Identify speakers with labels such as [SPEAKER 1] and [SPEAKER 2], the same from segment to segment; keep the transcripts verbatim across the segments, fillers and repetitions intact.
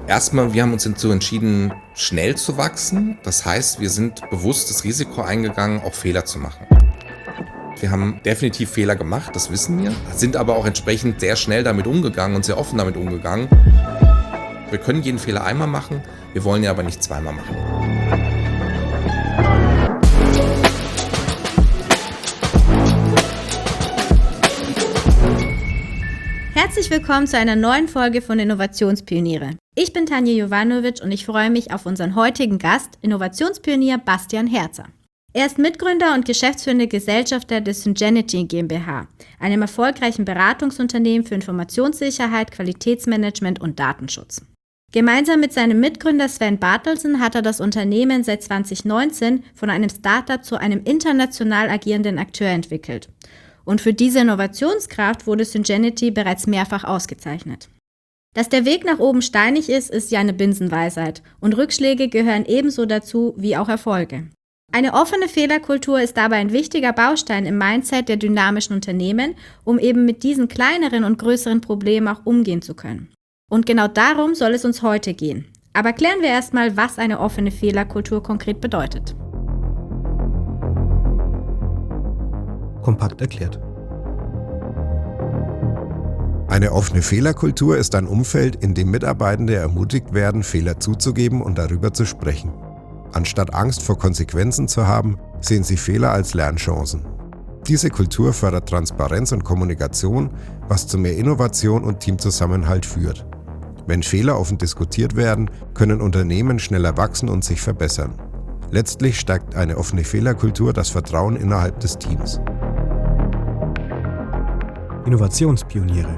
[SPEAKER 1] Erstmal, wir haben uns dazu entschieden, schnell zu wachsen. Das heißt, wir sind bewusst das Risiko eingegangen, auch Fehler zu machen. Wir haben definitiv Fehler gemacht, das wissen wir, sind aber auch entsprechend sehr schnell damit umgegangen und sehr offen damit umgegangen. Wir können jeden Fehler einmal machen, wir wollen ihn aber nicht zweimal machen.
[SPEAKER 2] Herzlich willkommen zu einer neuen Folge von Innovationspioniere. Ich bin Tanja Jovanovic und ich freue mich auf unseren heutigen Gast, Innovationspionier Bastian Herzer. Er ist Mitgründer und geschäftsführender Gesellschafter des Syngenity GmbH, einem erfolgreichen Beratungsunternehmen für Informationssicherheit, Qualitätsmanagement und Datenschutz. Gemeinsam mit seinem Mitgründer Sven Bartelsen hat er das Unternehmen seit zwanzig neunzehn von einem Startup zu einem international agierenden Akteur entwickelt. Und für diese Innovationskraft wurde Syngenity bereits mehrfach ausgezeichnet. Dass der Weg nach oben steinig ist, ist ja eine Binsenweisheit und Rückschläge gehören ebenso dazu wie auch Erfolge. Eine offene Fehlerkultur ist dabei ein wichtiger Baustein im Mindset der dynamischen Unternehmen, um eben mit diesen kleineren und größeren Problemen auch umgehen zu können. Und genau darum soll es uns heute gehen. Aber klären wir erstmal, was eine offene Fehlerkultur konkret bedeutet.
[SPEAKER 3] Kompakt erklärt. Eine offene Fehlerkultur ist ein Umfeld, in dem Mitarbeitende ermutigt werden, Fehler zuzugeben und darüber zu sprechen. Anstatt Angst vor Konsequenzen zu haben, sehen sie Fehler als Lernchancen. Diese Kultur fördert Transparenz und Kommunikation, was zu mehr Innovation und Teamzusammenhalt führt. Wenn Fehler offen diskutiert werden, können Unternehmen schneller wachsen und sich verbessern. Letztlich stärkt eine offene Fehlerkultur das Vertrauen innerhalb des Teams.
[SPEAKER 4] Innovationspioniere.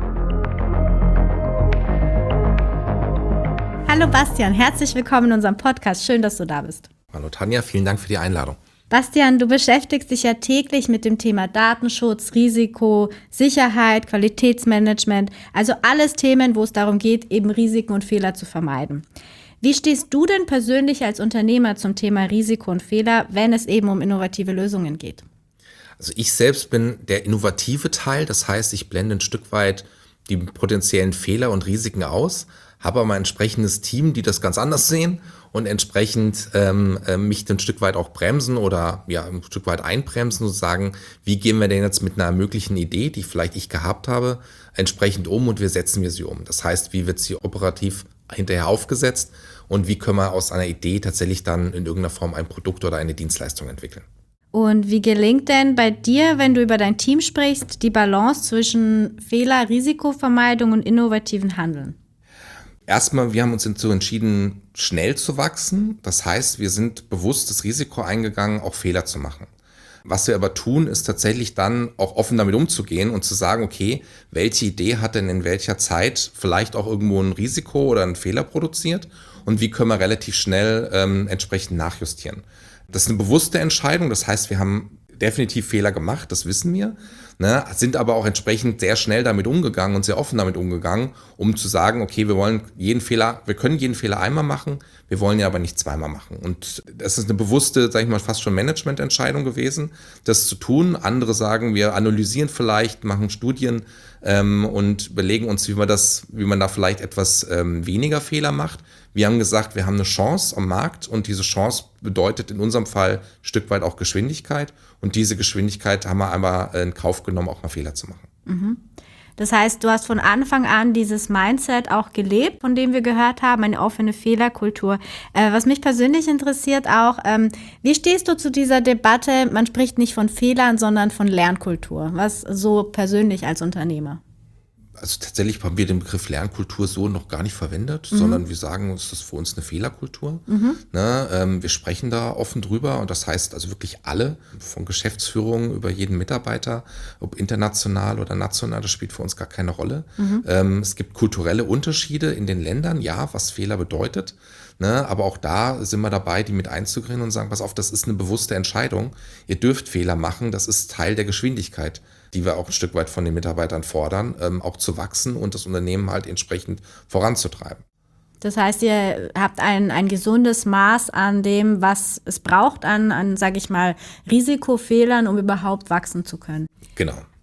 [SPEAKER 2] Hallo Bastian, herzlich willkommen in unserem Podcast. Schön, dass du da bist.
[SPEAKER 1] Hallo Tanja, vielen Dank für die Einladung.
[SPEAKER 2] Bastian, du beschäftigst dich ja täglich mit dem Thema Datenschutz, Risiko, Sicherheit, Qualitätsmanagement, also alles Themen, wo es darum geht, eben Risiken und Fehler zu vermeiden. Wie stehst du denn persönlich als Unternehmer zum Thema Risiko und Fehler, wenn es eben um innovative Lösungen geht?
[SPEAKER 1] Also ich selbst bin der innovative Teil, das heißt, ich blende ein Stück weit die potenziellen Fehler und Risiken aus, habe aber ein entsprechendes Team, die das ganz anders sehen und entsprechend ähm, mich ein Stück weit auch bremsen oder ja ein Stück weit einbremsen und sagen, wie gehen wir denn jetzt mit einer möglichen Idee, die vielleicht ich gehabt habe, entsprechend um und wie setzen wir sie um. Das heißt, wie wird sie operativ hinterher aufgesetzt und wie können wir aus einer Idee tatsächlich dann in irgendeiner Form ein Produkt oder eine Dienstleistung entwickeln.
[SPEAKER 2] Und wie gelingt denn bei dir, wenn du über dein Team sprichst, die Balance zwischen Fehler, Risikovermeidung und innovativen Handeln?
[SPEAKER 1] Erstmal, wir haben uns dazu entschieden, schnell zu wachsen. Das heißt, wir sind bewusst das Risiko eingegangen, auch Fehler zu machen. Was wir aber tun, ist tatsächlich dann auch offen damit umzugehen und zu sagen, okay, welche Idee hat denn in welcher Zeit vielleicht auch irgendwo ein Risiko oder einen Fehler produziert und wie können wir relativ schnell ähm, entsprechend nachjustieren. Das ist eine bewusste Entscheidung, das heißt, wir haben definitiv Fehler gemacht, das wissen wir, ne, sind aber auch entsprechend sehr schnell damit umgegangen und sehr offen damit umgegangen, um zu sagen, okay, wir wollen jeden Fehler, wir können jeden Fehler einmal machen, wir wollen ihn aber nicht zweimal machen. Und das ist eine bewusste, sage ich mal, fast schon Managemententscheidung gewesen, das zu tun. Andere sagen, wir analysieren vielleicht, machen Studien ähm, und überlegen uns, wie man das, wie man da vielleicht etwas ähm, weniger Fehler macht. Wir haben gesagt, wir haben eine Chance am Markt und diese Chance bedeutet in unserem Fall ein Stück weit auch Geschwindigkeit. Und diese Geschwindigkeit haben wir einmal in Kauf genommen, auch mal Fehler zu machen.
[SPEAKER 2] Mhm. Das heißt, du hast von Anfang an dieses Mindset auch gelebt, von dem wir gehört haben, eine offene Fehlerkultur. Äh, was mich persönlich interessiert auch, ähm, wie stehst du zu dieser Debatte, man spricht nicht von Fehlern, sondern von Lernkultur, was so persönlich als Unternehmer?
[SPEAKER 1] Also tatsächlich haben wir den Begriff Lernkultur so noch gar nicht verwendet, mhm. sondern wir sagen, es ist für uns eine Fehlerkultur. Mhm. Ne, ähm, wir sprechen da offen drüber und das heißt also wirklich alle, von Geschäftsführung über jeden Mitarbeiter, ob international oder national, das spielt für uns gar keine Rolle. Mhm. Ähm, es gibt kulturelle Unterschiede in den Ländern, ja, was Fehler bedeutet. Ne, aber auch da sind wir dabei, die mit einzugreifen und sagen, pass auf, das ist eine bewusste Entscheidung. Ihr dürft Fehler machen, das ist Teil der Geschwindigkeit, die wir auch ein Stück weit von den Mitarbeitern fordern, ähm, auch zu wachsen und das Unternehmen halt entsprechend voranzutreiben.
[SPEAKER 2] Das heißt, ihr habt ein, ein gesundes Maß an dem, was es braucht, an, an sage ich mal, Risikofehlern, um überhaupt wachsen zu können.
[SPEAKER 1] Genau.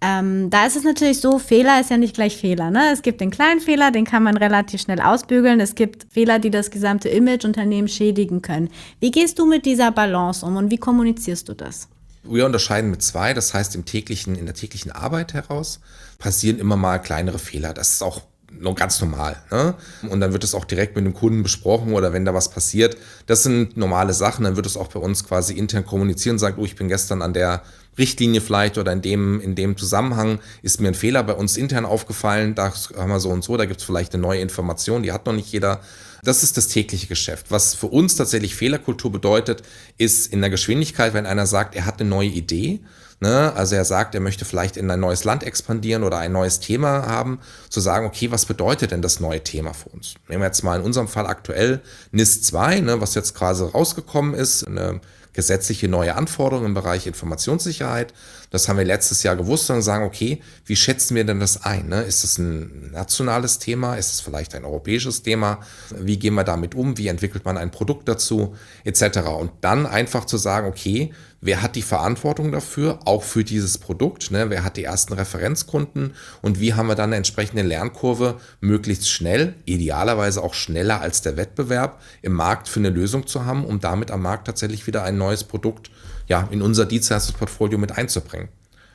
[SPEAKER 2] Ähm, da ist es natürlich so, Fehler ist ja nicht gleich Fehler. Ne? Es gibt den kleinen Fehler, den kann man relativ schnell ausbügeln. Es gibt Fehler, die das gesamte Image Unternehmen schädigen können. Wie gehst du mit dieser Balance um und wie kommunizierst du das?
[SPEAKER 1] Wir unterscheiden mit zwei, das heißt im täglichen, in der täglichen Arbeit heraus passieren immer mal kleinere Fehler. Das ist auch noch ganz normal. Ne? Und dann wird es auch direkt mit dem Kunden besprochen oder wenn da was passiert. Das sind normale Sachen, dann wird es auch bei uns quasi intern kommunizieren und sagt, oh, ich bin gestern an der Richtlinie vielleicht oder in dem, in dem Zusammenhang ist mir ein Fehler bei uns intern aufgefallen, da haben wir so und so, da gibt es vielleicht eine neue Information, die hat noch nicht jeder. Das ist das tägliche Geschäft. Was für uns tatsächlich Fehlerkultur bedeutet, ist in der Geschwindigkeit, wenn einer sagt, er hat eine neue Idee, ne? Also er sagt, er möchte vielleicht in ein neues Land expandieren oder ein neues Thema haben, zu sagen, okay, was bedeutet denn das neue Thema für uns? Nehmen wir jetzt mal in unserem Fall aktuell N I S zwei, ne, was jetzt quasi rausgekommen ist, eine gesetzliche neue Anforderungen im Bereich Informationssicherheit. Das haben wir letztes Jahr gewusst und sagen, okay, wie schätzen wir denn das ein? Ne? Ist es ein nationales Thema? Ist es vielleicht ein europäisches Thema? Wie gehen wir damit um? Wie entwickelt man ein Produkt dazu? Etc. Und dann einfach zu sagen, okay, wer hat die Verantwortung dafür, auch für dieses Produkt? Ne? Wer hat die ersten Referenzkunden? Und wie haben wir dann eine entsprechende Lernkurve, möglichst schnell, idealerweise auch schneller als der Wettbewerb, im Markt für eine Lösung zu haben, um damit am Markt tatsächlich wieder ein neues Produkt ja, in unser Dienstleistungsportfolio mit einzubringen.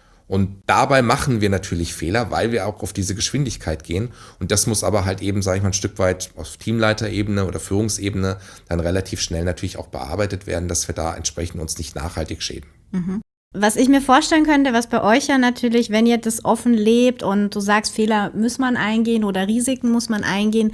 [SPEAKER 1] Und dabei machen wir natürlich Fehler, weil wir auch auf diese Geschwindigkeit gehen. Und das muss aber halt eben, sage ich mal, ein Stück weit auf Teamleiterebene oder Führungsebene dann relativ schnell natürlich auch bearbeitet werden, dass wir da entsprechend uns nicht nachhaltig schäden.
[SPEAKER 2] Mhm. Was ich mir vorstellen könnte, was bei euch ja natürlich, wenn ihr das offen lebt und du sagst, Fehler muss man eingehen oder Risiken muss man eingehen,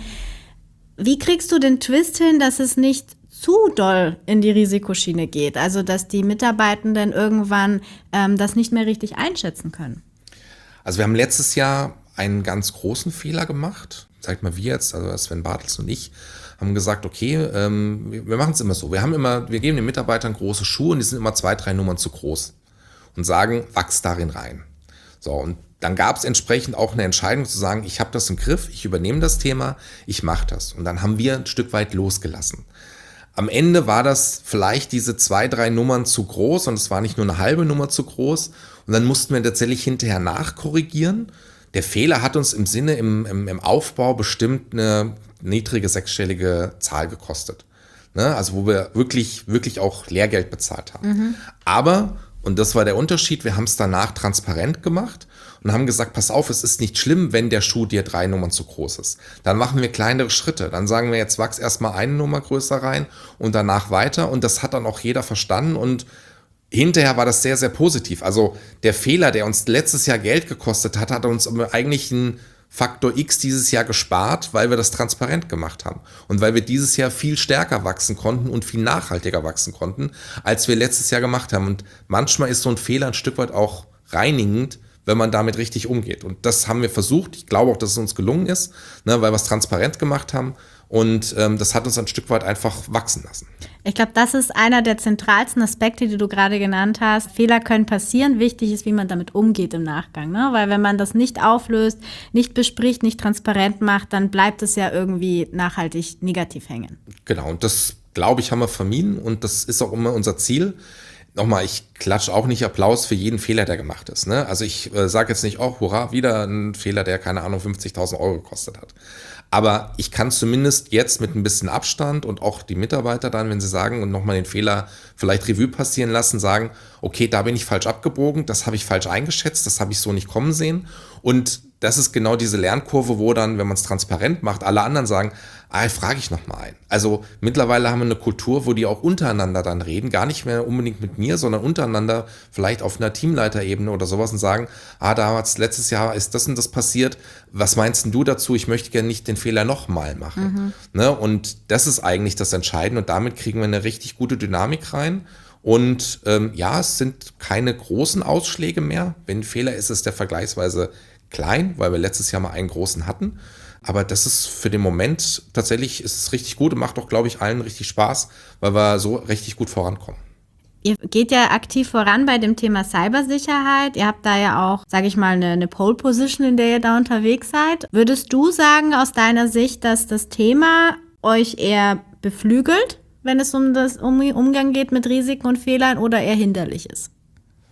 [SPEAKER 2] wie kriegst du den Twist hin, dass es nicht zu doll in die Risikoschiene geht, also dass die Mitarbeitenden irgendwann ähm, das nicht mehr richtig einschätzen können?
[SPEAKER 1] Also wir haben letztes Jahr einen ganz großen Fehler gemacht, sag mal wir jetzt, also Sven Bartels und ich, haben gesagt, okay, ähm, wir, wir machen es immer so, wir haben immer, wir geben den Mitarbeitern große Schuhe und die sind immer zwei, drei Nummern zu groß und sagen, wachs darin rein. So, und dann gab es entsprechend auch eine Entscheidung zu sagen, ich habe das im Griff, ich übernehme das Thema, ich mache das. Und dann haben wir ein Stück weit losgelassen. Am Ende war das vielleicht diese zwei, drei Nummern zu groß und es war nicht nur eine halbe Nummer zu groß. Und dann mussten wir tatsächlich hinterher nachkorrigieren. Der Fehler hat uns im Sinne, im, im, im Aufbau bestimmt eine niedrige sechsstellige Zahl gekostet. Ne? Also wo wir wirklich, wirklich auch Lehrgeld bezahlt haben. Mhm. Aber, und das war der Unterschied, wir haben es danach transparent gemacht und haben gesagt, pass auf, es ist nicht schlimm, wenn der Schuh dir drei Nummern zu groß ist. Dann machen wir kleinere Schritte. Dann sagen wir, jetzt wachs erstmal eine Nummer größer rein und danach weiter. Und das hat dann auch jeder verstanden. Und hinterher war das sehr, sehr positiv. Also der Fehler, der uns letztes Jahr Geld gekostet hat, hat uns eigentlich einen Faktor X dieses Jahr gespart, weil wir das transparent gemacht haben. Und weil wir dieses Jahr viel stärker wachsen konnten und viel nachhaltiger wachsen konnten, als wir letztes Jahr gemacht haben. Und manchmal ist so ein Fehler ein Stück weit auch reinigend, wenn man damit richtig umgeht. Und das haben wir versucht. Ich glaube auch, dass es uns gelungen ist, ne, weil wir es transparent gemacht haben. Und ähm, das hat uns ein Stück weit einfach wachsen lassen.
[SPEAKER 2] Ich glaube, das ist einer der zentralsten Aspekte, die du gerade genannt hast. Fehler können passieren. Wichtig ist, wie man damit umgeht im Nachgang. Ne? Weil wenn man das nicht auflöst, nicht bespricht, nicht transparent macht, dann bleibt es ja irgendwie nachhaltig negativ hängen.
[SPEAKER 1] Genau, und das, glaube ich, haben wir vermieden. Und das ist auch immer unser Ziel. Nochmal, ich klatsche auch nicht Applaus für jeden Fehler, der gemacht ist. Ne? Also ich äh, sage jetzt nicht, oh, hurra, wieder ein Fehler, der, keine Ahnung, fünfzigtausend Euro gekostet hat. Aber ich kann zumindest jetzt mit ein bisschen Abstand und auch die Mitarbeiter dann, wenn sie sagen und nochmal den Fehler vielleicht Revue passieren lassen, sagen, okay, da bin ich falsch abgebogen, das habe ich falsch eingeschätzt, das habe ich so nicht kommen sehen. Und das ist genau diese Lernkurve, wo dann, wenn man es transparent macht, alle anderen sagen, ah, frage ich noch mal ein. Also mittlerweile haben wir eine Kultur, wo die auch untereinander dann reden, gar nicht mehr unbedingt mit mir, sondern untereinander vielleicht auf einer Teamleiterebene oder sowas und sagen, ah, damals letztes Jahr ist das und das passiert, was meinst denn du dazu? Ich möchte gerne nicht den Fehler noch mal machen. Mhm. Ne? Und das ist eigentlich das Entscheidende und damit kriegen wir eine richtig gute Dynamik rein. Und ähm, ja, es sind keine großen Ausschläge mehr. Wenn ein Fehler ist, ist der vergleichsweise klein, weil wir letztes Jahr mal einen großen hatten. Aber das ist für den Moment tatsächlich, ist es richtig gut und macht auch, glaube ich, allen richtig Spaß, weil wir so richtig gut vorankommen.
[SPEAKER 2] Ihr geht ja aktiv voran bei dem Thema Cybersicherheit. Ihr habt da ja auch, sage ich mal, eine, eine Pole-Position, in der ihr da unterwegs seid. Würdest du sagen, aus deiner Sicht, dass das Thema euch eher beflügelt, wenn es um das um Umgang geht mit Risiken und Fehlern oder eher hinderlich ist?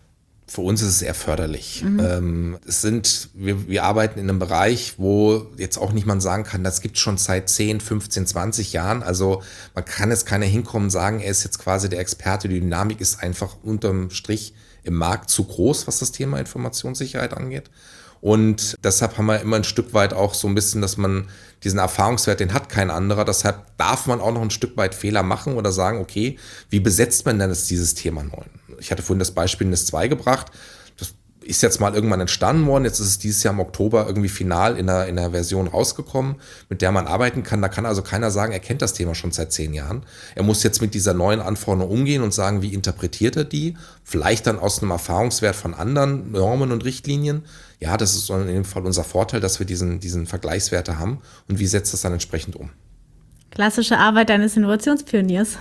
[SPEAKER 1] Für uns ist es eher förderlich. Mhm. Ähm, es sind, wir, wir arbeiten in einem Bereich, wo jetzt auch nicht man sagen kann, das gibt es schon seit zehn, fünfzehn, zwanzig Jahren. Also man kann jetzt keiner hinkommen und sagen, er ist jetzt quasi der Experte. Die Dynamik ist einfach unterm Strich im Markt zu groß, was das Thema Informationssicherheit angeht. Und deshalb haben wir immer ein Stück weit auch so ein bisschen, dass man diesen Erfahrungswert, den hat kein anderer. Deshalb darf man auch noch ein Stück weit Fehler machen oder sagen, okay, wie besetzt man denn jetzt dieses Thema neu? Ich hatte vorhin das Beispiel N I S zwei gebracht. Das ist jetzt mal irgendwann entstanden worden. Jetzt ist es dieses Jahr im Oktober irgendwie final in einer, in einer Version rausgekommen, mit der man arbeiten kann. Da kann also keiner sagen, er kennt das Thema schon seit zehn Jahren. Er muss jetzt mit dieser neuen Anforderung umgehen und sagen, wie interpretiert er die? Vielleicht dann aus einem Erfahrungswert von anderen Normen und Richtlinien. Ja, das ist in dem Fall unser Vorteil, dass wir diesen, diesen Vergleichswerte haben. Und wie setzt das dann entsprechend um?
[SPEAKER 2] Klassische Arbeit eines Innovationspioniers.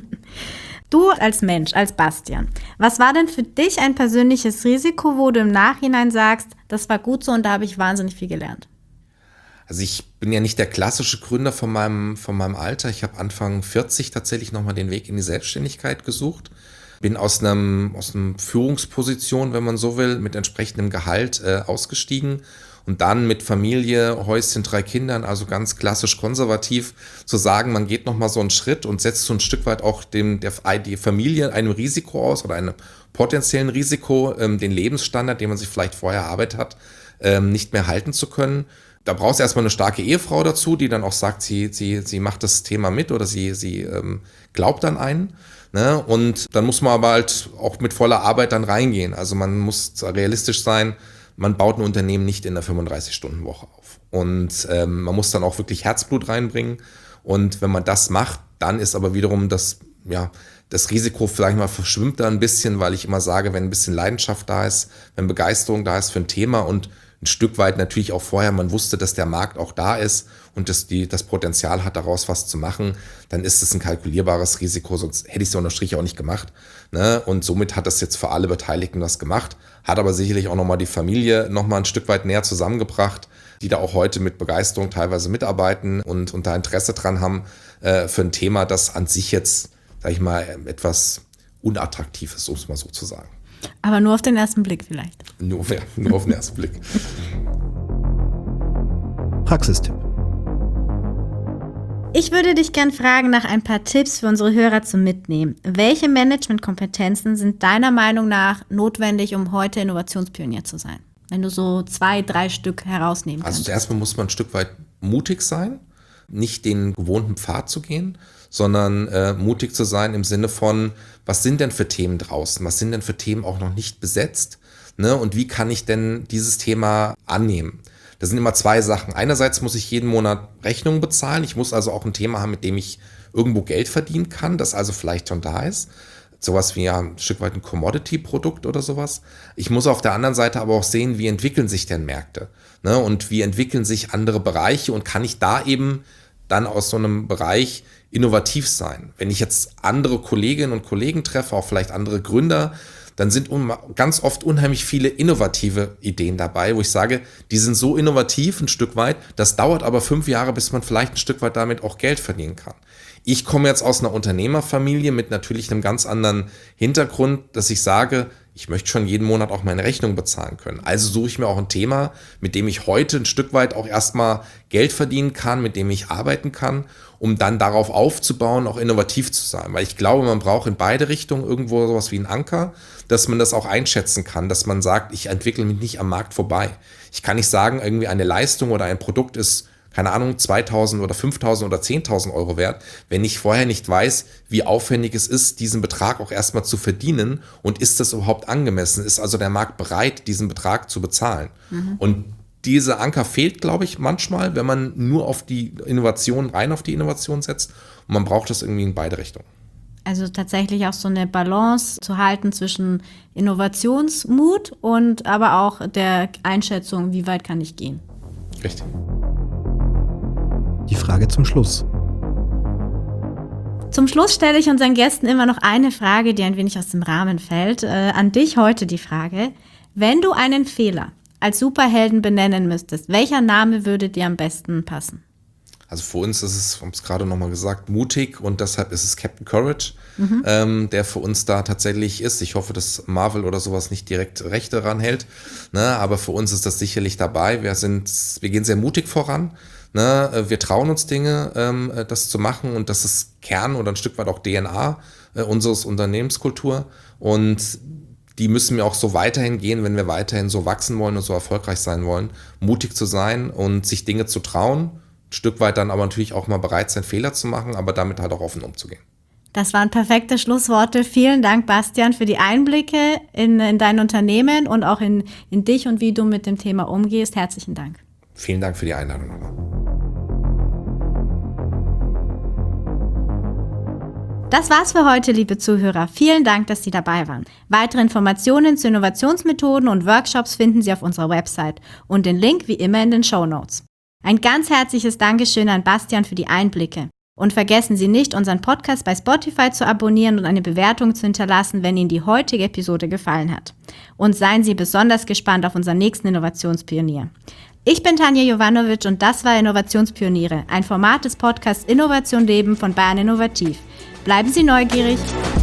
[SPEAKER 2] Du als Mensch, als Bastian, was war denn für dich ein persönliches Risiko, wo du im Nachhinein sagst, das war gut so und da habe ich wahnsinnig viel gelernt?
[SPEAKER 1] Also ich bin ja nicht der klassische Gründer von meinem, von meinem Alter. Ich habe Anfang vierzig tatsächlich nochmal den Weg in die Selbstständigkeit gesucht. Bin aus einem, aus einer Führungsposition, wenn man so will, mit entsprechendem Gehalt äh, ausgestiegen. Und dann mit Familie, Häuschen, drei Kindern, also ganz klassisch konservativ, zu sagen, man geht nochmal so einen Schritt und setzt so ein Stück weit auch dem, der, die Familie einem Risiko aus oder einem potenziellen Risiko, ähm, den Lebensstandard, den man sich vielleicht vorher erarbeitet hat, ähm, nicht mehr halten zu können. Da brauchst du erstmal eine starke Ehefrau dazu, die dann auch sagt, sie, sie, sie macht das Thema mit oder sie, sie ähm, glaubt an einen. Ne? Und dann muss man aber halt auch mit voller Arbeit dann reingehen. Also man muss realistisch sein. Man baut ein Unternehmen nicht in der fünfunddreißig-Stunden-Woche auf. Und ähm, man muss dann auch wirklich Herzblut reinbringen. Und wenn man das macht, dann ist aber wiederum das, ja, das Risiko vielleicht mal verschwimmt da ein bisschen, weil ich immer sage, wenn ein bisschen Leidenschaft da ist, wenn Begeisterung da ist für ein Thema und ein Stück weit natürlich auch vorher, man wusste, dass der Markt auch da ist und dass die das Potenzial hat, daraus was zu machen, dann ist es ein kalkulierbares Risiko, sonst hätte ich es ja unter Strich auch nicht gemacht. Ne? Und somit hat das jetzt für alle Beteiligten was gemacht, hat aber sicherlich auch nochmal die Familie nochmal ein Stück weit näher zusammengebracht, die da auch heute mit Begeisterung teilweise mitarbeiten und, und da Interesse dran haben äh, für ein Thema, das an sich jetzt, sag ich mal, etwas unattraktiv ist, um es mal so zu sagen.
[SPEAKER 2] Aber nur auf den ersten Blick vielleicht.
[SPEAKER 1] Nur, ja, nur auf den ersten Blick.
[SPEAKER 4] Praxistipp.
[SPEAKER 2] Ich würde dich gern fragen nach ein paar Tipps für unsere Hörer zum Mitnehmen. Welche Managementkompetenzen sind deiner Meinung nach notwendig, um heute Innovationspionier zu sein? Wenn du so zwei, drei Stück herausnehmen kannst.
[SPEAKER 1] Also zuerst mal muss man ein Stück weit mutig sein, nicht den gewohnten Pfad zu gehen, sondern äh, mutig zu sein im Sinne von, was sind denn für Themen draußen? Was sind denn für Themen auch noch nicht besetzt? Ne? Und wie kann ich denn dieses Thema annehmen? Das sind immer zwei Sachen. Einerseits muss ich jeden Monat Rechnungen bezahlen. Ich muss also auch ein Thema haben, mit dem ich irgendwo Geld verdienen kann, das also vielleicht schon da ist. Sowas wie ja, ein Stück weit ein Commodity-Produkt oder sowas. Ich muss auf der anderen Seite aber auch sehen, wie entwickeln sich denn Märkte? Ne? Und wie entwickeln sich andere Bereiche? Und kann ich da eben dann aus so einem Bereich innovativ sein? Wenn ich jetzt andere Kolleginnen und Kollegen treffe, auch vielleicht andere Gründer, dann sind ganz oft unheimlich viele innovative Ideen dabei, wo ich sage, die sind so innovativ ein Stück weit, das dauert aber fünf Jahre, bis man vielleicht ein Stück weit damit auch Geld verdienen kann. Ich komme jetzt aus einer Unternehmerfamilie mit natürlich einem ganz anderen Hintergrund, dass ich sage, ich möchte schon jeden Monat auch meine Rechnung bezahlen können. Also suche ich mir auch ein Thema, mit dem ich heute ein Stück weit auch erstmal Geld verdienen kann, mit dem ich arbeiten kann, um dann darauf aufzubauen, auch innovativ zu sein. Weil ich glaube, man braucht in beide Richtungen irgendwo sowas wie einen Anker, dass man das auch einschätzen kann, dass man sagt, ich entwickle mich nicht am Markt vorbei. Ich kann nicht sagen, irgendwie eine Leistung oder ein Produkt ist, keine Ahnung, zweitausend oder fünftausend oder zehntausend Euro wert, wenn ich vorher nicht weiß, wie aufwendig es ist, diesen Betrag auch erstmal zu verdienen und ist das überhaupt angemessen? Ist also der Markt bereit, diesen Betrag zu bezahlen? Mhm. Und dieser Anker fehlt, glaube ich, manchmal, wenn man nur auf die Innovation, rein auf die Innovation setzt und man braucht das irgendwie in beide Richtungen.
[SPEAKER 2] Also tatsächlich auch so eine Balance zu halten zwischen Innovationsmut und aber auch der Einschätzung, wie weit kann ich gehen?
[SPEAKER 1] Richtig.
[SPEAKER 4] Die Frage zum Schluss.
[SPEAKER 2] Zum Schluss stelle ich unseren Gästen immer noch eine Frage, die ein wenig aus dem Rahmen fällt. Äh, an dich heute die Frage: Wenn du einen Fehler als Superhelden benennen müsstest, welcher Name würde dir am besten passen?
[SPEAKER 1] Also für uns ist es, wir haben es gerade nochmal gesagt, mutig und deshalb ist es Captain Courage, mhm. ähm, der für uns da tatsächlich ist. Ich hoffe, dass Marvel oder sowas nicht direkt Rechte ranhält, ne? Aber für uns ist das sicherlich dabei. Wir sind, wir gehen sehr mutig voran. Ne? Wir trauen uns Dinge, ähm, das zu machen und das ist Kern oder ein Stück weit auch D N A äh, unseres Unternehmenskultur und die müssen wir auch so weiterhin gehen, wenn wir weiterhin so wachsen wollen und so erfolgreich sein wollen, mutig zu sein und sich Dinge zu trauen. Ein Stück weit dann aber natürlich auch mal bereit sein, Fehler zu machen, aber damit halt auch offen umzugehen.
[SPEAKER 2] Das waren perfekte Schlussworte. Vielen Dank, Bastian, für die Einblicke in, in dein Unternehmen und auch in, in dich und wie du mit dem Thema umgehst. Herzlichen Dank.
[SPEAKER 1] Vielen Dank für die Einladung nochmal.
[SPEAKER 2] Das war's für heute, liebe Zuhörer. Vielen Dank, dass Sie dabei waren. Weitere Informationen zu Innovationsmethoden und Workshops finden Sie auf unserer Website und den Link wie immer in den Shownotes. Ein ganz herzliches Dankeschön an Bastian für die Einblicke. Und vergessen Sie nicht, unseren Podcast bei Spotify zu abonnieren und eine Bewertung zu hinterlassen, wenn Ihnen die heutige Episode gefallen hat. Und seien Sie besonders gespannt auf unseren nächsten Innovationspionier. Ich bin Tanja Jovanovic und das war Innovationspioniere, ein Format des Podcasts Innovation Leben von Bayern Innovativ. Bleiben Sie neugierig!